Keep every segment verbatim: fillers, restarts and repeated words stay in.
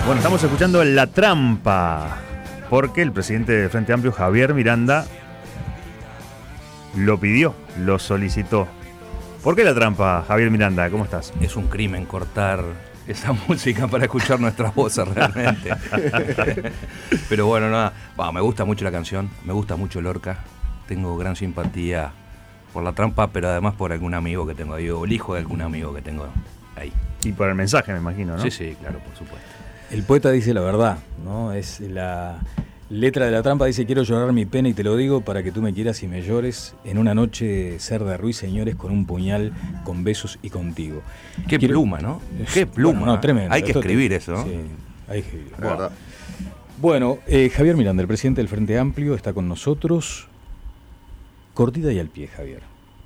Bueno, estamos escuchando La Trampa, porque el presidente del Frente Amplio, Javier Miranda, lo pidió, lo solicitó. ¿Por qué La Trampa, Javier Miranda? ¿Cómo estás? Es un crimen cortar esa música para escuchar nuestras voces realmente. Pero bueno, nada, bah, me gusta mucho la canción, me gusta mucho Lorca, tengo gran simpatía por La Trampa, pero además por algún amigo que tengo ahí, o el hijo de algún amigo que tengo ahí. Y por el mensaje, me imagino, ¿no? Sí, sí, claro, por supuesto. El poeta dice la verdad, ¿no? Es la letra de La Trampa, dice: quiero llorar mi pena y te lo digo para que tú me quieras y me llores. En una noche ser de ruiseñores con un puñal, con besos y contigo. Qué quiero... pluma, ¿no? Qué pluma. Bueno, no, tremendo. Hay que Esto escribir te... eso, ¿no? Sí, hay que escribir. La verdad. Bueno, eh, Javier Miranda, el presidente del Frente Amplio, está con nosotros. Cortita y al pie, Javier.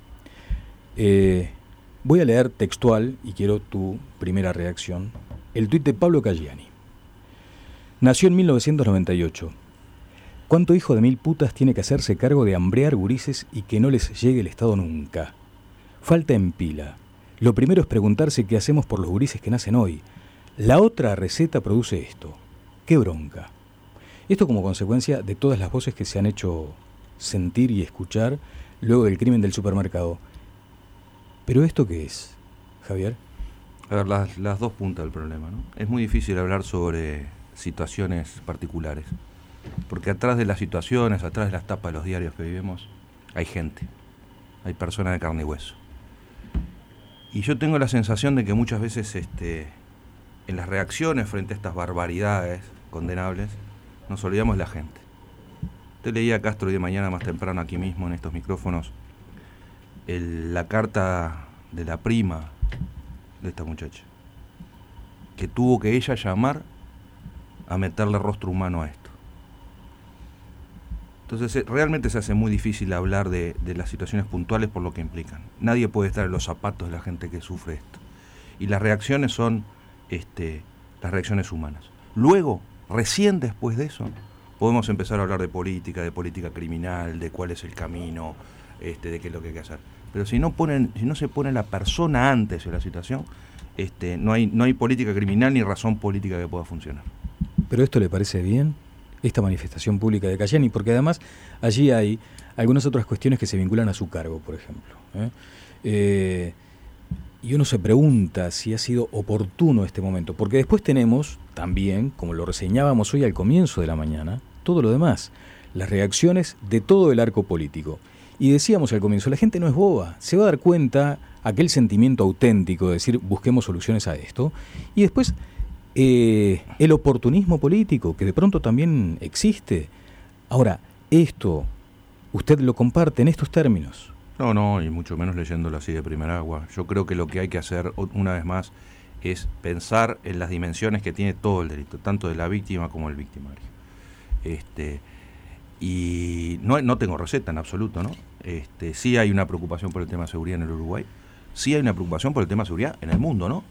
Eh, voy a leer textual, y quiero tu primera reacción, el tuit de Pablo Caggiani. Nació en mil novecientos noventa y ocho. ¿Cuánto hijo de mil putas tiene que hacerse cargo de hambrear gurises y que no les llegue el Estado nunca? Falta en pila. Lo primero es preguntarse qué hacemos por los gurises que nacen hoy. La otra receta produce esto. ¡Qué bronca! Esto como consecuencia de todas las voces que se han hecho sentir y escuchar luego del crimen del supermercado. ¿Pero esto qué es, Javier? A ver, las, las dos puntas del problema, ¿no? Es muy difícil hablar sobre situaciones particulares, porque atrás de las situaciones, atrás de las tapas de los diarios que vivimos, hay gente, hay personas de carne y hueso. Y yo tengo la sensación de que muchas veces este, en las reacciones frente a estas barbaridades condenables, nos olvidamos de la gente. Usted leía a Castro hoy de mañana más temprano aquí mismo en estos micrófonos el, la carta de la prima de esta muchacha, que tuvo que ella llamar a meterle rostro humano a esto. Entonces eh, realmente se hace muy difícil hablar de, de las situaciones puntuales por lo que implican. Nadie puede estar en los zapatos de la gente que sufre esto. Y las reacciones son este, las reacciones humanas. Luego, recién después de eso, podemos empezar a hablar de política, de política criminal, de cuál es el camino, este, de qué es lo que hay que hacer. Pero si no ponen, si no se pone la persona antes de la situación, este, no hay, no hay política criminal ni razón política que pueda funcionar. ¿Pero esto le parece bien, esta manifestación pública de Caggiani? Porque además allí hay algunas otras cuestiones que se vinculan a su cargo, por ejemplo. ¿eh? Eh, y uno se pregunta si ha sido oportuno este momento, porque después tenemos también, como lo reseñábamos hoy al comienzo de la mañana, todo lo demás, las reacciones de todo el arco político. Y decíamos al comienzo, la gente no es boba, se va a dar cuenta aquel sentimiento auténtico de decir busquemos soluciones a esto, y después eh, el oportunismo político, que de pronto también existe. Ahora, esto, ¿usted lo comparte en estos términos? No, no, y mucho menos leyéndolo así de primera agua. Yo creo que lo que hay que hacer, una vez más, es pensar en las dimensiones que tiene todo el delito, tanto de la víctima como del victimario. Este, y no, no tengo receta en absoluto, ¿no? Este, sí hay una preocupación por el tema de seguridad en el Uruguay, sí hay una preocupación por el tema de seguridad en el mundo, ¿no?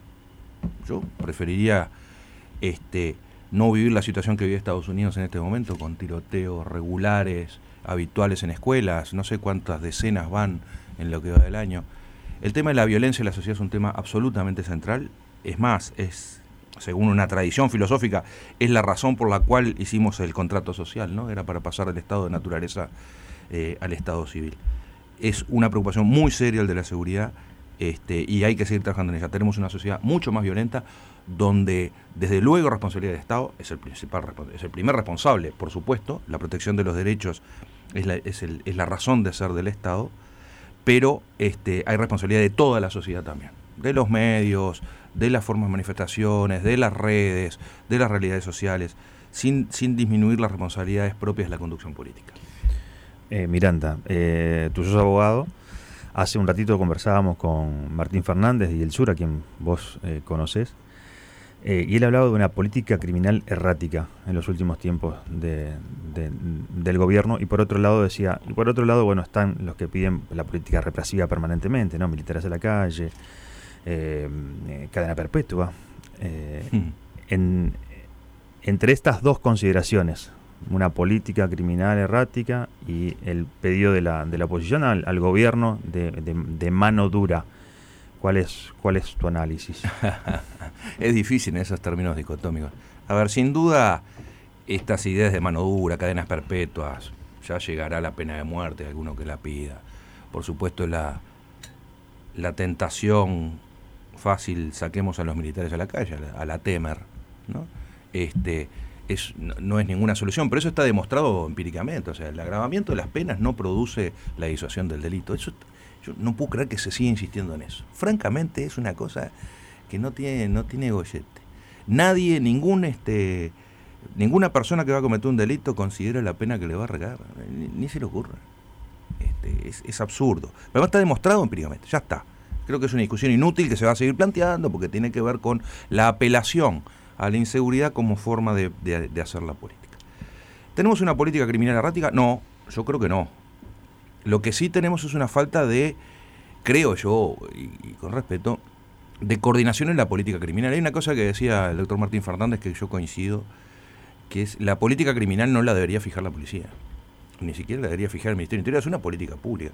Yo preferiría este, no vivir la situación que vive Estados Unidos en este momento, con tiroteos regulares, habituales en escuelas, no sé cuántas decenas van en lo que va del año. El tema de la violencia en la sociedad es un tema absolutamente central. Es más, es, según una tradición filosófica, es la razón por la cual hicimos el contrato social, ¿no? Era para pasar del estado de naturaleza eh, al estado civil. Es una preocupación muy seria el de la seguridad, este, y hay que seguir trabajando en ella. Tenemos una sociedad mucho más violenta, donde desde luego responsabilidad del Estado es el principal, es el primer responsable, por supuesto. La protección de los derechos es la, es el, es la razón de ser del Estado, pero este, hay responsabilidad de toda la sociedad también, de los medios, de las formas de manifestaciones, de las redes, de las realidades sociales, sin, sin disminuir las responsabilidades propias de la conducción política. Eh, Miranda, eh, tú sos abogado. Hace un ratito conversábamos con Martín Fernández y el Sur, a quien vos eh, conocés, eh, y él hablaba de una política criminal errática en los últimos tiempos de, de, del gobierno, y por otro lado decía, y por otro lado, bueno, están los que piden la política represiva permanentemente, ¿no? Militares a la calle, eh, eh, cadena perpetua. Eh, mm. en, entre estas dos consideraciones, una política criminal errática y el pedido de la, de la oposición al, al gobierno de, de, de mano dura, ¿Cuál es, cuál es tu análisis? Es difícil en esos términos dicotómicos. A ver, sin duda, estas ideas de mano dura, cadenas perpetuas, ya llegará la pena de muerte, alguno que la pida. Por supuesto, la, la tentación fácil, saquemos a los militares a la calle, a la, a la Temer, ¿no? Este, es, no, no es ninguna solución, pero eso está demostrado empíricamente. O sea, el agravamiento de las penas no produce la disuasión del delito. Eso, yo no puedo creer que se siga insistiendo en eso. Francamente, es una cosa que no tiene, no tiene gollete. Nadie, ningún este, ninguna persona que va a cometer un delito considera la pena que le va a regar, ni, ni se le ocurre. Este, es, es absurdo. Pero está demostrado empíricamente, ya está. Creo que es una discusión inútil que se va a seguir planteando porque tiene que ver con la apelación a la inseguridad como forma de, de, de hacer la política. ¿Tenemos una política criminal errática? No, yo creo que no. Lo que sí tenemos es una falta de, creo yo, y, y con respeto, de coordinación en la política criminal. Hay una cosa que decía el doctor Martín Fernández que yo coincido, que es la política criminal no la debería fijar la policía, ni siquiera la debería fijar el Ministerio del Interior, es una política pública.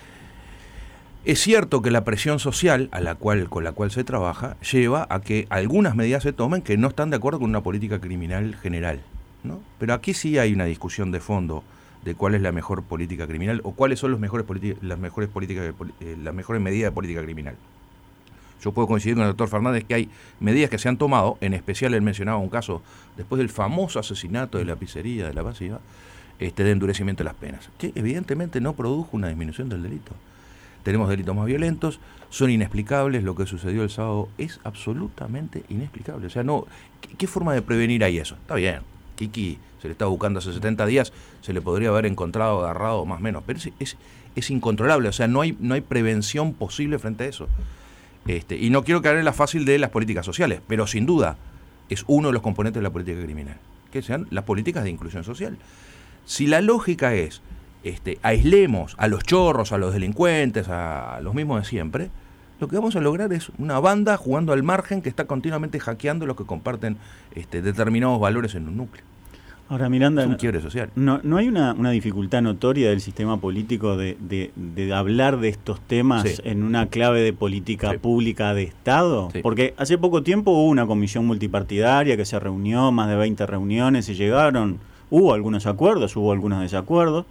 Es cierto que la presión social a la cual, con la cual se trabaja lleva a que algunas medidas se tomen que no están de acuerdo con una política criminal general, ¿no? Pero aquí sí hay una discusión de fondo de cuál es la mejor política criminal o cuáles son los mejores las mejores políticas, eh, las mejores medidas de política criminal. Yo puedo coincidir con el doctor Fernández que hay medidas que se han tomado, en especial él mencionaba un caso después del famoso asesinato de la pizzería de La Pasiva, este, de endurecimiento de las penas, que evidentemente no produjo una disminución del delito. Tenemos delitos más violentos, son inexplicables, lo que sucedió el sábado es absolutamente inexplicable. O sea, no, ¿qué, qué forma de prevenir hay eso? Está bien, Kiki se le está buscando hace setenta días, se le podría haber encontrado agarrado más o menos, pero es, es, es incontrolable, o sea, no hay, no hay prevención posible frente a eso. Este, y no quiero caer en la fácil de las políticas sociales, pero sin duda es uno de los componentes de la política criminal, que sean las políticas de inclusión social. Si la lógica es Este, aislemos a los chorros, a los delincuentes, a los mismos de siempre, lo que vamos a lograr es una banda jugando al margen que está continuamente hackeando los que comparten este, determinados valores en un núcleo. Ahora, Miranda, es un quiebre social. ¿No, no hay una, una dificultad notoria del sistema político de, de, de hablar de estos temas sí. en una clave de política sí. pública de Estado? Sí. Porque hace poco tiempo hubo una comisión multipartidaria que se reunió, más de veinte reuniones y llegaron, hubo algunos acuerdos, hubo algunos desacuerdos.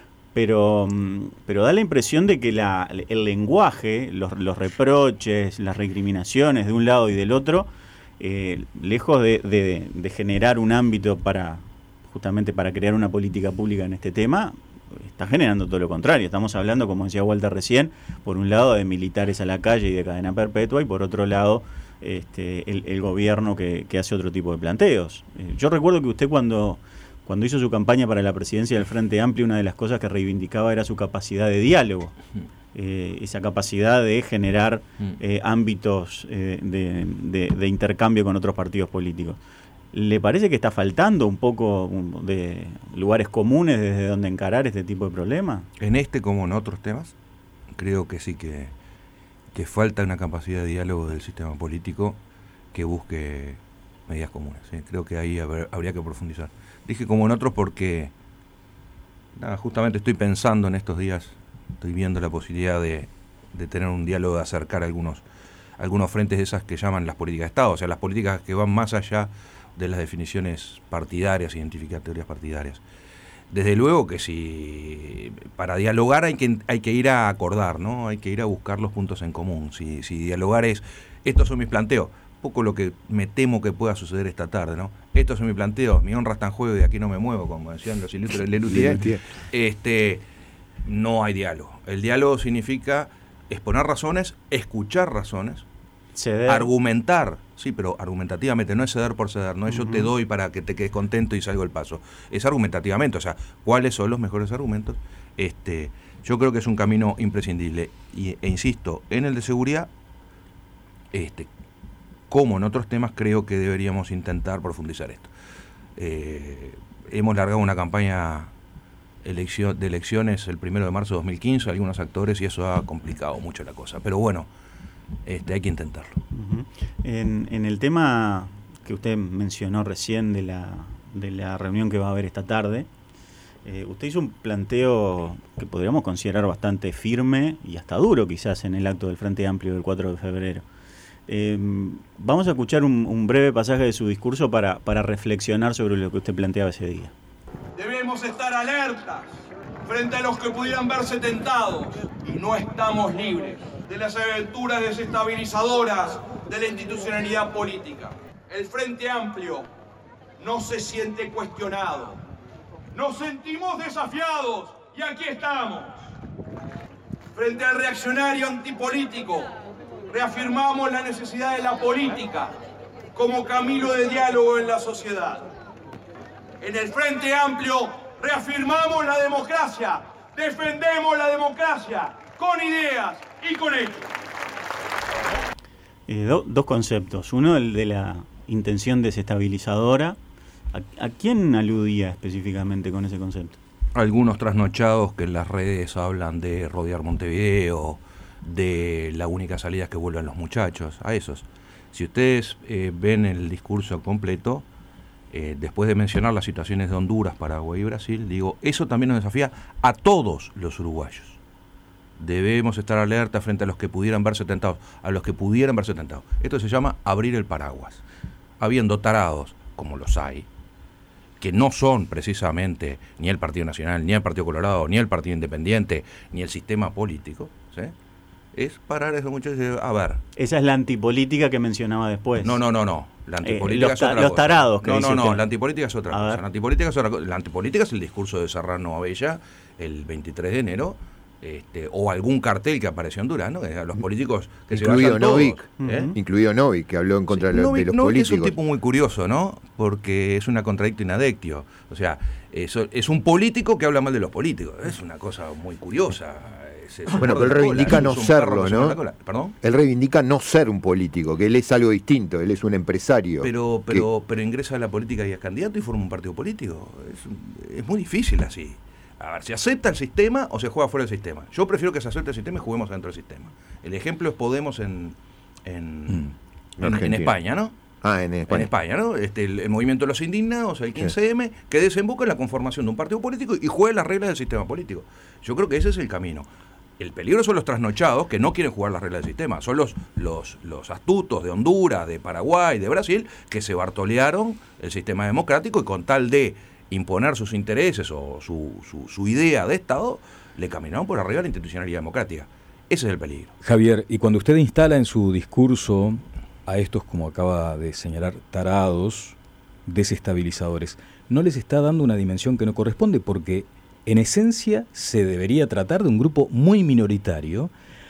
Pero, pero da la impresión de que la, el lenguaje, los, los reproches, las recriminaciones de un lado y del otro, eh, lejos de, de, de generar un ámbito para justamente para crear una política pública en este tema, está generando todo lo contrario. Estamos hablando, como decía Walter recién, por un lado de militares a la calle y de cadena perpetua, y por otro lado este, el, el gobierno que, que hace otro tipo de planteos. Eh, yo recuerdo que usted cuando... Cuando hizo su campaña para la presidencia del Frente Amplio, una de las cosas que reivindicaba era su capacidad de diálogo, eh, esa capacidad de generar eh, ámbitos eh, de, de, de intercambio con otros partidos políticos. ¿Le parece que está faltando un poco de lugares comunes desde donde encarar este tipo de problemas? En este como en otros temas, creo que sí que, que falta una capacidad de diálogo del sistema político que busque medidas comunes. ¿sí? Creo que ahí haber, habría que profundizar. Dije como en otros porque nada, justamente estoy pensando en estos días, estoy viendo la posibilidad de, de tener un diálogo, de acercar algunos, algunos frentes de esas que llaman las políticas de Estado, o sea, las políticas que van más allá de las definiciones partidarias, identificar teorías partidarias. Desde luego que si para dialogar hay que, hay que ir a acordar, ¿no? Hay que ir a buscar los puntos en común. Si, si dialogar es, estos son mis planteos, poco lo que me temo que pueda suceder esta tarde, ¿no? Estos son mis planteos, mi honra está en juego y de aquí no me muevo, como decían los ilustres Lelutier. Este, no hay diálogo. El diálogo significa exponer razones, escuchar razones, ceder. Argumentar, sí, pero argumentativamente, no es ceder por ceder, no es uh-huh. yo te doy para que te quedes contento y salgo el paso. Es argumentativamente, o sea, ¿cuáles son los mejores argumentos? Este, yo creo que es un camino imprescindible. Y, e insisto, en el de seguridad, este, como en otros temas, creo que deberíamos intentar profundizar esto. Eh, hemos largado una campaña elección, de elecciones el primero de marzo de dos mil quince, algunos actores, y eso ha complicado mucho la cosa. Pero bueno, este, hay que intentarlo. Uh-huh. En, en el tema que usted mencionó recién de la, de la reunión que va a haber esta tarde, Eh, usted hizo un planteo que podríamos considerar bastante firme y hasta duro quizás en el acto del Frente Amplio del cuatro de febrero. Eh, vamos a escuchar un, un breve pasaje de su discurso para, para reflexionar sobre lo que usted planteaba ese día. Debemos estar alertas frente a los que pudieran verse tentados y no estamos libres de las aventuras desestabilizadoras de la institucionalidad política. El Frente Amplio no se siente cuestionado. Nos sentimos desafiados y aquí estamos. Frente al reaccionario antipolítico, reafirmamos la necesidad de la política como camino de diálogo en la sociedad. En el Frente Amplio reafirmamos la democracia, defendemos la democracia con ideas y con hechos. Eh, do, dos conceptos. Uno, el de la intención desestabilizadora. ¿A, a quién aludía específicamente con ese concepto? Algunos trasnochados que en las redes hablan de rodear Montevideo, de la única salida es que vuelvan los muchachos, a esos. Si ustedes eh, ven el discurso completo, eh, después de mencionar las situaciones de Honduras, Paraguay y Brasil, digo, eso también nos desafía a todos los uruguayos. Debemos estar alerta frente a los que pudieran verse tentados, a los que pudieran verse tentados. Esto se llama abrir el paraguas. Habiendo tarados, como los hay, que no son precisamente ni el Partido Nacional, ni el Partido Colorado, ni el Partido Independiente, ni el sistema político, ¿sí? Es parar a esos muchachos y decir, a ver. Esa es la antipolítica que mencionaba después. No, no, no, no. La antipolítica eh, los, es otra los cosa. tarados. Que no, no, no, que... la antipolítica es otra a cosa. ver. La antipolítica es otra cosa. La antipolítica es el discurso de Serrano Abella el veintitrés de enero, este, o algún cartel que apareció en Durán, ¿no? Los políticos que incluido se vayan Novik, todos, ¿eh? Incluido Novik, que habló en contra sí, de, Novik, de los Novik políticos. Es un tipo muy curioso, ¿no? Porque es una contradictio inadectio. O sea, es, es un político que habla mal de los políticos. Es una cosa muy curiosa. Es, es bueno, pero él reivindica no serlo, ¿no? ¿Perdón? Él reivindica no ser un político, que él es algo distinto, él es un empresario. Pero pero que... pero ingresa a la política y es candidato y forma un partido político. Es, es muy difícil así. A ver, ¿se acepta el sistema o se juega fuera del sistema? Yo prefiero que se acepte el sistema y juguemos dentro del sistema. El ejemplo es Podemos en en, mm, en, en España, ¿no? Ah, en España. En España, ¿no? Este, el, el movimiento de los indignados, el quince eme, sí. Que desemboca en la conformación de un partido político y juegue las reglas del sistema político. Yo creo que ese es el camino. El peligro son los trasnochados que no quieren jugar las reglas del sistema. Son los, los, los astutos de Honduras, de Paraguay, de Brasil, que se bartolearon el sistema democrático y con tal de imponer sus intereses o su, su, su idea de Estado, le caminaron por arriba de la institucionalidad democrática. Ese es el peligro. Javier, y cuando usted instala en su discurso a estos, como acaba de señalar, tarados, desestabilizadores, ¿no les está dando una dimensión que no corresponde? Porque en esencia se debería tratar de un grupo muy minoritario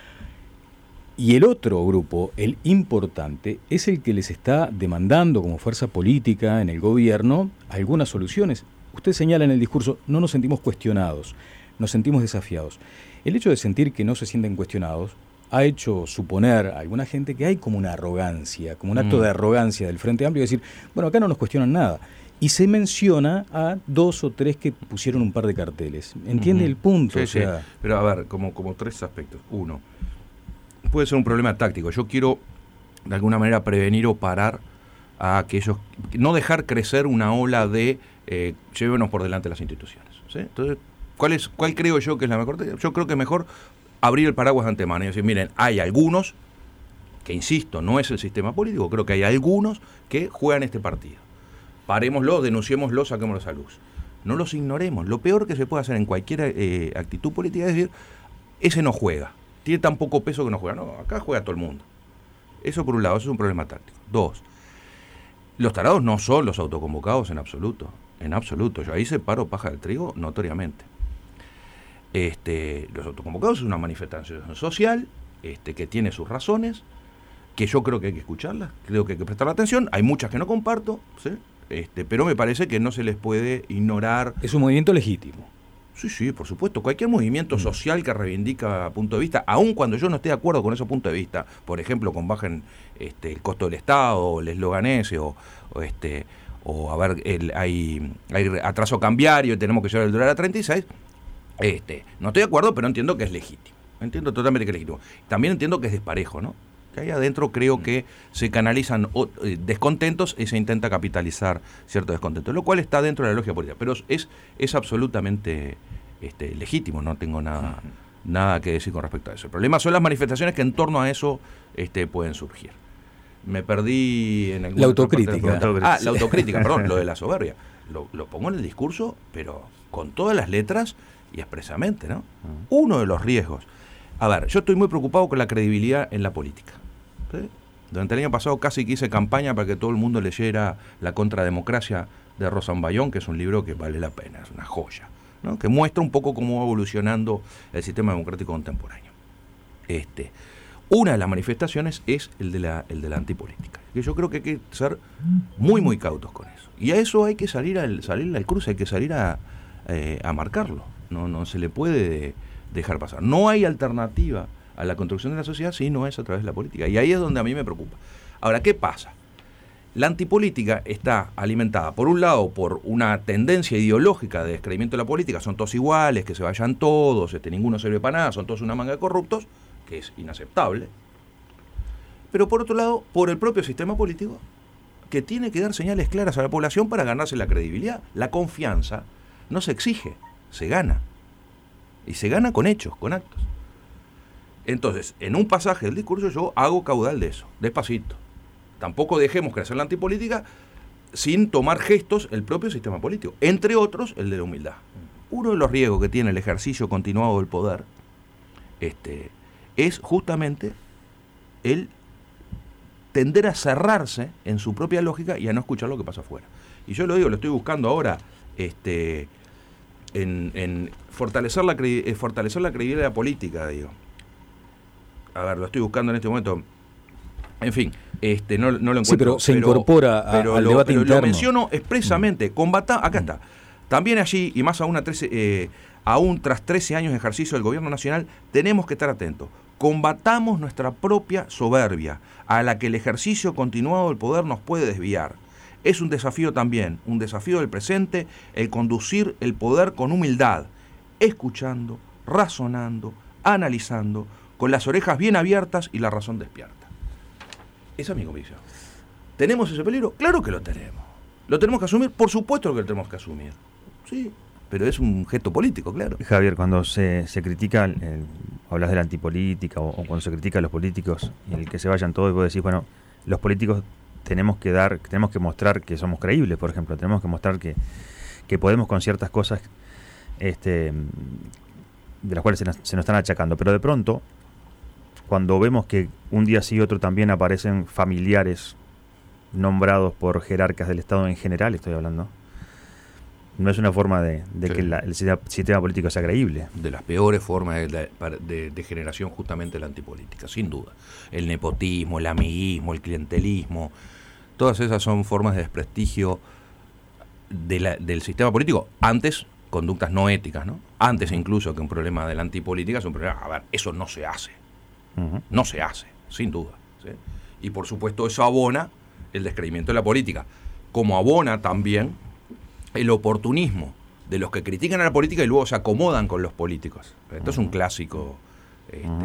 y el otro grupo, el importante, es el que les está demandando como fuerza política en el gobierno algunas soluciones. Usted señala en el discurso, no nos sentimos cuestionados, nos sentimos desafiados. El hecho de sentir que no se sienten cuestionados ha hecho suponer a alguna gente que hay como una arrogancia, como un acto mm. de arrogancia del Frente Amplio, decir, bueno, acá no nos cuestionan nada. Y se menciona a dos o tres que pusieron un par de carteles. ¿Entiende uh-huh. el punto? Sí, o sea... sí. Pero a ver, como, como tres aspectos. Uno, puede ser un problema táctico. Yo quiero, de alguna manera, prevenir o parar a aquellos... No dejar crecer una ola de eh, llévenos por delante las instituciones. ¿Sí? Entonces, ¿cuál es, cuál creo yo que es la mejor? Yo creo que es mejor abrir el paraguas de antemano y decir, miren, hay algunos, que insisto, no es el sistema político, creo que hay algunos que juegan este partido. Parémoslo, denunciémoslo, saquémoslos a luz. No los ignoremos. Lo peor que se puede hacer en cualquier eh, actitud política es decir, ese no juega. Tiene tan poco peso que no juega. No, acá juega todo el mundo. Eso por un lado, eso es un problema táctico. Dos, los tarados no son los autoconvocados en absoluto. En absoluto. Yo ahí separo paja del trigo notoriamente. Este, los autoconvocados es una manifestación social este, que tiene sus razones, que yo creo que hay que escucharlas, creo que hay que prestarle atención. Hay muchas que no comparto, ¿sí? Este, pero me parece que no se les puede ignorar. Es un movimiento legítimo. Sí, sí, por supuesto. Cualquier movimiento mm. social que reivindica punto de vista, aun cuando yo no esté de acuerdo con ese punto de vista, por ejemplo, con bajen este, el costo del Estado, o el eslogan ese, o, o este, o a ver, el, hay, hay atraso cambiario y tenemos que llevar el dólar a treinta y seis, este, no estoy de acuerdo, pero entiendo que es legítimo. Entiendo totalmente que es legítimo. También entiendo que es desparejo, ¿no? Que ahí adentro creo que se canalizan eh, descontentos y se intenta capitalizar ciertos descontentos, lo cual está dentro de la lógica política, pero es, es absolutamente este, legítimo, no tengo nada, uh-huh. nada que decir con respecto a eso. El problema son las manifestaciones que en torno a eso este, pueden surgir. Me perdí en la autocrítica. Ah, la autocrítica, perdón, lo de la soberbia. Lo, lo pongo en el discurso, pero con todas las letras y expresamente, ¿no? Uh-huh. Uno de los riesgos. A ver, yo estoy muy preocupado con la credibilidad en la política. ¿Sí? Durante el año pasado casi que hice campaña para que todo el mundo leyera La Contrademocracia de Rosan Bayón, que es un libro que vale la pena, es una joya, ¿no? Que muestra un poco cómo va evolucionando el sistema democrático contemporáneo. Este, una de las manifestaciones es el de la, el de la antipolítica, que yo creo que hay que ser muy, muy cautos con eso. Y a eso hay que salir al, salir al cruce, hay que salir a, eh, a marcarlo. No, no se le puede dejar pasar. No hay alternativa a la construcción de la sociedad si no es a través de la política. Y ahí es donde a mí me preocupa. Ahora, ¿qué pasa? La antipolítica está alimentada, por un lado, por una tendencia ideológica de descreimiento de la política, son todos iguales, que se vayan todos, este, ninguno sirve para nada, son todos una manga de corruptos, que es inaceptable. Pero por otro lado, por el propio sistema político, que tiene que dar señales claras a la población para ganarse la credibilidad. La confianza no se exige, se gana. Y se gana con hechos, con actos. Entonces, en un pasaje del discurso yo hago caudal de eso, despacito. Tampoco dejemos crecer la antipolítica sin tomar gestos el propio sistema político, entre otros el de la humildad. Uno de los riesgos que tiene el ejercicio continuado del poder este, es justamente el tender a cerrarse en su propia lógica y a no escuchar lo que pasa afuera. Y yo lo digo, lo estoy buscando ahora este, en, en fortalecer, la cre- eh, fortalecer la credibilidad de la política, digo. A ver, lo estoy buscando en este momento. En fin, este, no, no lo encuentro. Sí, pero se pero, incorpora a, pero al lo, debate pero interno. Lo menciono expresamente. Mm. Combata, acá mm. está. También allí, y más aún, a trece, eh, aún tras trece años de ejercicio del gobierno nacional, tenemos que estar atentos. Combatamos nuestra propia soberbia, a la que el ejercicio continuado del poder nos puede desviar. Es un desafío también, un desafío del presente, el conducir el poder con humildad, escuchando, razonando, analizando, con las orejas bien abiertas y la razón despierta. Esa es mi convicción. ¿Tenemos ese peligro? Claro que lo tenemos. ¿Lo tenemos que asumir? Por supuesto que lo tenemos que asumir. Sí, pero es un gesto político, claro. Javier, cuando se, se critica, el, hablas de la antipolítica o, o cuando se critica a los políticos y el que se vayan todos, y vos decís, bueno, los políticos tenemos que dar, tenemos que mostrar que somos creíbles, por ejemplo, tenemos que mostrar que, que podemos con ciertas cosas este, de las cuales se nos, se nos están achacando, pero de pronto, cuando vemos que un día sí y otro también aparecen familiares nombrados por jerarcas del Estado en general, estoy hablando, no es una forma de, de sí. que la, el sistema político sea creíble. De las peores formas de, de, de, de generación justamente la antipolítica, sin duda. El nepotismo, el amiguismo, el clientelismo, todas esas son formas de desprestigio de la, del sistema político. Antes, conductas no éticas, ¿no? Antes incluso que un problema de la antipolítica es un problema, a ver, eso no se hace. Uh-huh. No se hace, sin duda. ¿Sí? Y por supuesto eso abona el descreimiento de la política, como abona también el oportunismo de los que critican a la política y luego se acomodan con los políticos. Esto uh-huh. es un clásico este, uh-huh.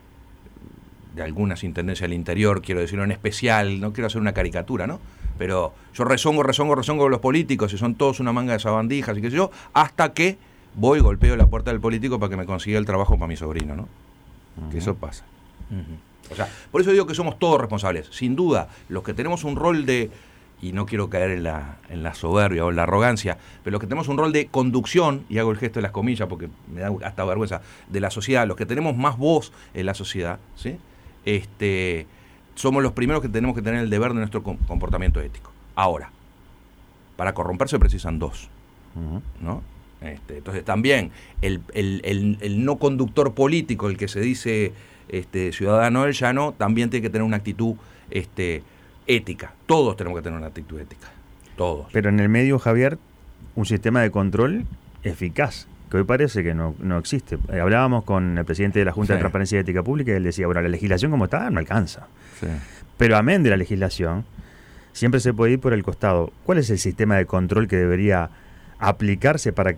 de algunas intendencias del interior, quiero decirlo en especial, no quiero hacer una caricatura, ¿no? Pero yo rezongo, rezongo, rezongo con los políticos y son todos una manga de sabandijas y qué sé yo, hasta que voy y golpeo la puerta del político para que me consiga el trabajo para mi sobrino, ¿no? Uh-huh. Que eso pasa. Uh-huh. O sea, por eso digo que somos todos responsables. Sin duda, los que tenemos un rol de, y no quiero caer en la, en la soberbia o en la arrogancia, pero los que tenemos un rol de conducción, y hago el gesto de las comillas porque me da hasta vergüenza, de la sociedad, los que tenemos más voz en la sociedad, ¿sí? Este, somos los primeros que tenemos que tener el deber de nuestro comportamiento ético. Ahora, para corromperse precisan dos, uh-huh. ¿no? Este, entonces también el, el, el, el no conductor político, el que se dice este, ciudadano del llano, también tiene que tener una actitud este, ética. Todos tenemos que tener una actitud ética. Todos. Pero en el medio, Javier, un sistema de control eficaz, que hoy parece que no, no existe. Eh, hablábamos con el presidente de la Junta sí. de Transparencia y Ética Pública y él decía, bueno, la legislación como está no alcanza. Sí. Pero amén de la legislación, siempre se puede ir por el costado. ¿Cuál es el sistema de control que debería aplicarse para que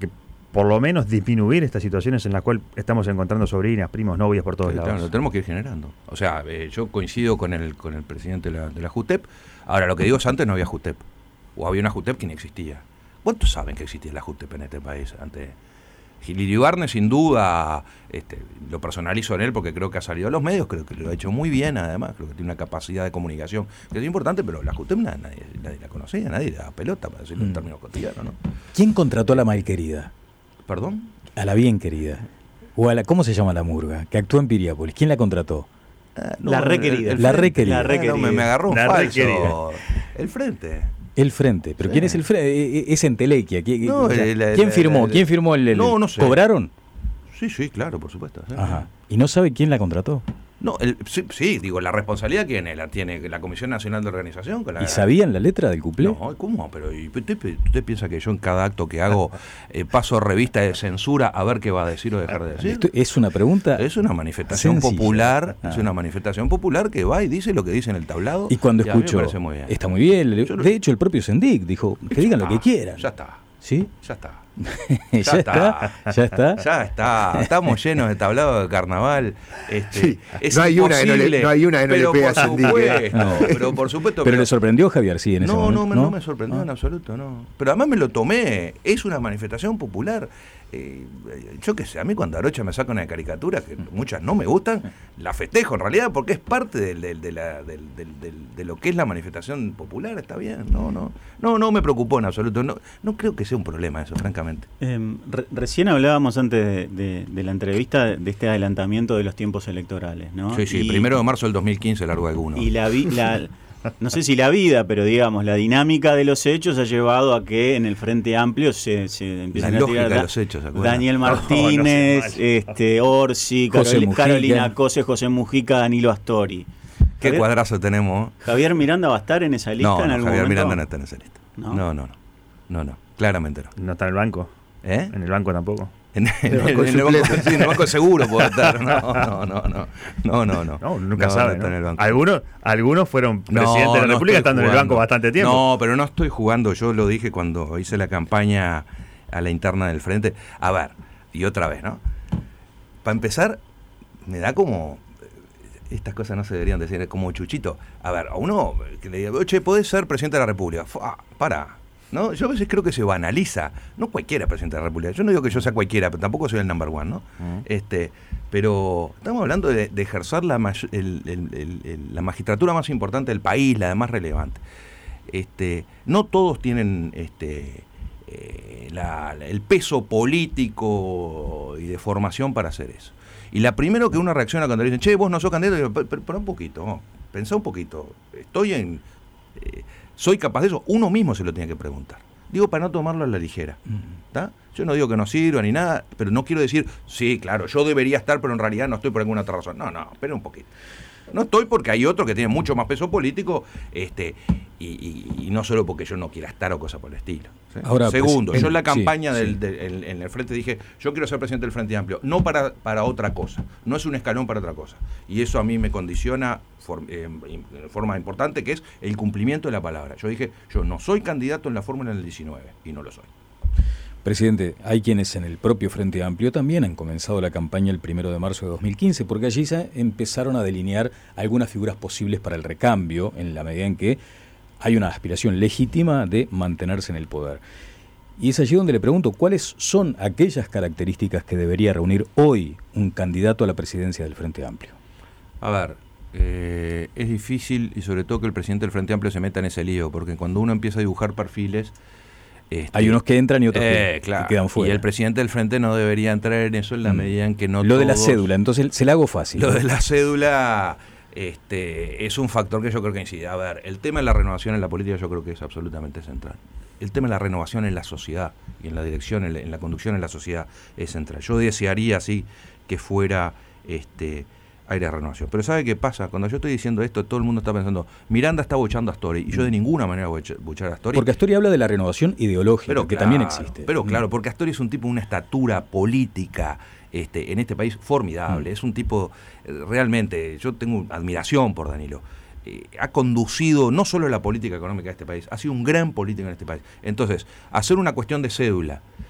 por lo menos disminuir estas situaciones en las cuales estamos encontrando sobrinas, primos, novias por todos Sí, lados. claro, lo tenemos que ir generando. O sea, eh, yo coincido con el con el presidente de la, de la JUTEP. Ahora, lo que digo es, antes no había JUTEP. O había una JUTEP que ni existía. ¿Cuántos saben que existía la JUTEP en este país? Antes, Gililio Barne, sin duda, este, lo personalizo en él porque creo que ha salido a los medios, creo que lo ha hecho muy bien, además, creo que tiene una capacidad de comunicación que es importante, pero la JUTEP nadie, nadie, nadie la conocía, nadie le daba pelota, para decirlo en Mm. términos cotidianos, ¿no? ¿Quién contrató a la malquerida? ¿Perdón? A la bien querida. O a la, ¿cómo se llama la murga? Que actuó en Piriápolis. ¿Quién la contrató? Ah, La requerida. La frente. requerida. Ah, La requerida. no, me, me agarró un La falso. requerida. El frente. El Frente. ¿Pero Sí. quién es el Frente? Es Entelequia. ¿Quién, No, o sea, el- el- ¿quién el- firmó? el- ¿Quién firmó el, el- No, no sé. ¿Cobraron? Sí, sí, claro, por supuesto. Sí. Ajá. ¿Y no sabe quién la contrató? No, el, sí, sí, digo, la responsabilidad quién es, la tiene la Comisión Nacional de Organización. Con la, ¿Y sabían la letra del cuplé? No, ¿cómo? Pero ¿y usted, usted piensa que yo en cada acto que hago eh, paso revista de censura a ver qué va a decir o dejar de decir? Esto es una pregunta. Es una manifestación sencilla. popular, Ah. es una manifestación popular que va y dice lo que dice en el tablado. Y cuando a mí me escucho, parece muy bien. está muy bien. Yo lo- De hecho, el propio Sendik dijo que digan lo que Ah, quieran. Ya está, ¿Sí? ya está. ya, Ya está. Ya está. Ya está, estamos llenos de tablado de carnaval. Este, Sí, es no hay una que no le- imposible, no hay una que no le pero pega a por Sandy, que- supuesto, No. Pero por supuesto. Pero le sorprendió Javier, sí, en ese no, momento. no, me- no me sorprendió Ah. en absoluto, no. Pero además me lo tomé, es una manifestación popular. Eh, yo qué sé, a mí cuando Arocha me saca una caricatura, que muchas no me gustan, la festejo en realidad porque es parte del, del- de, la- del- del- del- de lo que es la manifestación popular, está bien. No, no, no, no me preocupó en absoluto. No, no creo que sea un problema eso, francamente. Eh, re- recién hablábamos antes de, de- de la entrevista de este adelantamiento de los tiempos electorales, ¿no? Sí, sí, Y- primero de marzo del dos mil quince largo alguno. Y la, vi- la no sé si la vida, pero digamos, la dinámica de los hechos ha llevado a que en el Frente Amplio se, se empiecen La a lógica tirar de da- los hechos, ¿se acuerdan? Daniel No, no Martínez, se vaya. este, Orsi, José Carol- Mujica. Carolina Cose, José Mujica, Danilo Astori. ¿Qué Javier- cuadrazo tenemos? ¿Javier Miranda va a estar en esa lista No, en no, algún Javier momento? Miranda no está en esa lista. ¿No? No, no, no. No, no. Claramente no. No está en el banco. ¿Eh? En el banco tampoco. En, en- banco en el banco, suplente. sí, en el banco seguro puede estar. No, no, no, no. No, no, no. No, nunca No, sabe. no está ¿no? en el banco. Algunos, algunos fueron No, presidentes de la no República estoy estando en el jugando. banco bastante tiempo. No, pero no estoy jugando. Yo lo dije cuando hice la campaña a la interna del Frente. A ver, y otra vez, ¿no? Para empezar, me da como... Estas cosas no se deberían decir, como Chuchito. A ver, a uno que le diga, che, podés ser presidente de la República. Fua, para. ¿No? Yo a veces creo que se banaliza. No cualquiera es presidente de la República. Yo no digo que yo sea cualquiera, pero tampoco soy el number one, ¿no? Mm. Este, pero estamos hablando de, de ejercer la, may- el- el- el- el- la magistratura más importante del país, la de más relevante. Este, no todos tienen este, eh, la- la- el peso político y de formación para hacer eso. Y la primero que uno reacciona cuando le dicen, che, vos no sos candidato, digo, pero, pero un poquito, oh, pensá un poquito. Estoy en... eh, ¿Soy capaz de eso? Uno mismo se lo tiene que preguntar. Digo, para no tomarlo a la ligera. ¿Está? Yo no digo que no sirva ni nada, pero no quiero decir, sí, claro, yo debería estar, pero en realidad no estoy por alguna otra razón. No, no, espera un poquito. No estoy porque hay otro que tiene mucho más peso político, este, y, y- y no solo porque yo no quiera estar o cosa por el estilo. ¿sí? Ahora, Segundo, pues, yo en la sí, campaña sí. del, del- en, en el Frente dije, yo quiero ser presidente del Frente Amplio, no para, para otra cosa, no es un escalón para otra cosa. Y eso a mí me condiciona for- eh, de forma importante, que es el cumplimiento de la palabra. Yo dije, yo no soy candidato en la fórmula del diecinueve, y no lo soy. Presidente, hay quienes en el propio Frente Amplio también han comenzado la campaña el primero de marzo de dos mil quince, porque allí se empezaron a delinear algunas figuras posibles para el recambio, en la medida en que hay una aspiración legítima de mantenerse en el poder. Y es allí donde le pregunto, ¿cuáles son aquellas características que debería reunir hoy un candidato a la presidencia del Frente Amplio? A ver, eh, es difícil, y sobre todo que el presidente del Frente Amplio se meta en ese lío, porque cuando uno empieza a dibujar perfiles... este, Hay unos que entran y otros eh, que, claro, que quedan fuera. y el presidente del Frente no debería entrar en eso en la Mm. medida en que no Lo de la todos- cédula, entonces se la hago fácil. Lo de la cédula este, es un factor que yo creo que incide. A ver, el tema de la renovación en la política yo creo que es absolutamente central. El tema de la renovación en la sociedad y en la dirección, en la, en la conducción en la sociedad es central. Yo desearía, sí, que fuera este aire de renovación. Pero ¿sabe qué pasa? Cuando yo estoy diciendo esto, todo el mundo está pensando, Miranda está bochando a Astori, y yo de ninguna manera voy a bochar a Astori. Porque Astori habla de la renovación ideológica, Pero que claro, también existe. Pero Mm. claro, porque Astori es un tipo de una estatura política este, en este país formidable. Mm. Es un tipo, eh, realmente, yo tengo admiración por Danilo. Eh, ha conducido no solo la política económica de este país, ha sido un gran político en este país. Entonces, hacer una cuestión de cédula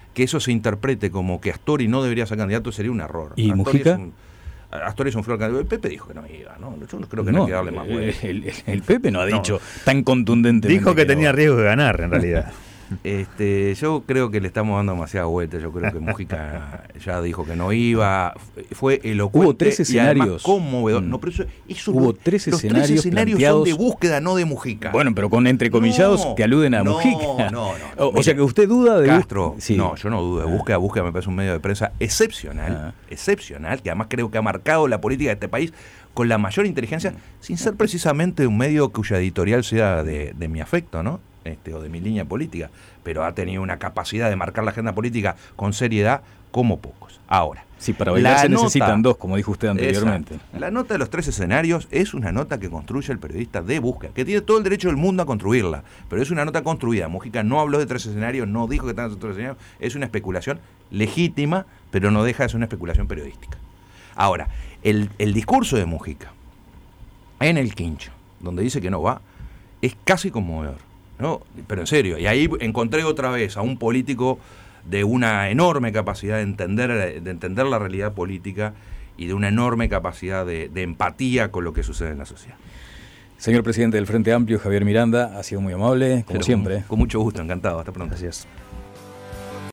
que eso se interprete como que Astori no debería ser candidato sería un error. ¿Y Astori Mujica? Es un, Astori es un flor candidato. El Pepe dijo que no iba, ¿no? Yo creo que no, no hay que darle más vuelta. El, el, el Pepe no ha dicho no. tan contundentemente. Dijo que, que tenía no. riesgo de ganar, en realidad. Este, yo creo que le estamos dando demasiada vuelta. Yo creo que Mujica ya dijo que no iba. Fue elocuente. Hubo tres escenarios. Y conmovedor. Mm. No, pero eso, eso Hubo tres los escenarios, tres escenarios planteados, son de búsqueda, no de Mujica. Bueno, pero con entrecomillados no, que aluden a no, Mujica. No, no. O, o Mire, sea que usted duda de Castro. Sí. No, yo no dudo de búsqueda. Búsqueda me parece un medio de prensa excepcional. Ah. Excepcional, que además creo que ha marcado la política de este país con la mayor inteligencia, sin ser precisamente un medio cuya editorial sea de, de mi afecto, ¿no? Este, o de mi línea política, pero ha tenido una capacidad de marcar la agenda política con seriedad como pocos. Ahora, Sí, para bailar la se nota- necesitan dos, como dijo usted anteriormente. Exacto. La nota de los tres escenarios es una nota que construye el periodista de búsqueda, que tiene todo el derecho del mundo a construirla, pero es una nota construida. Mujica no habló de tres escenarios, no dijo que están esos tres escenarios, es una especulación legítima, pero no deja de ser una especulación periodística. Ahora, el, el discurso de Mujica en el Quincho, donde dice que no va, es casi conmovedor, ¿no? Pero en serio, y ahí encontré otra vez a un político de una enorme capacidad de entender, de entender la realidad política y de una enorme capacidad de, de empatía con lo que sucede en la sociedad. Señor presidente del Frente Amplio, Javier Miranda, ha sido muy amable, como Pero siempre. Con, con mucho gusto, encantado. Hasta pronto. Gracias.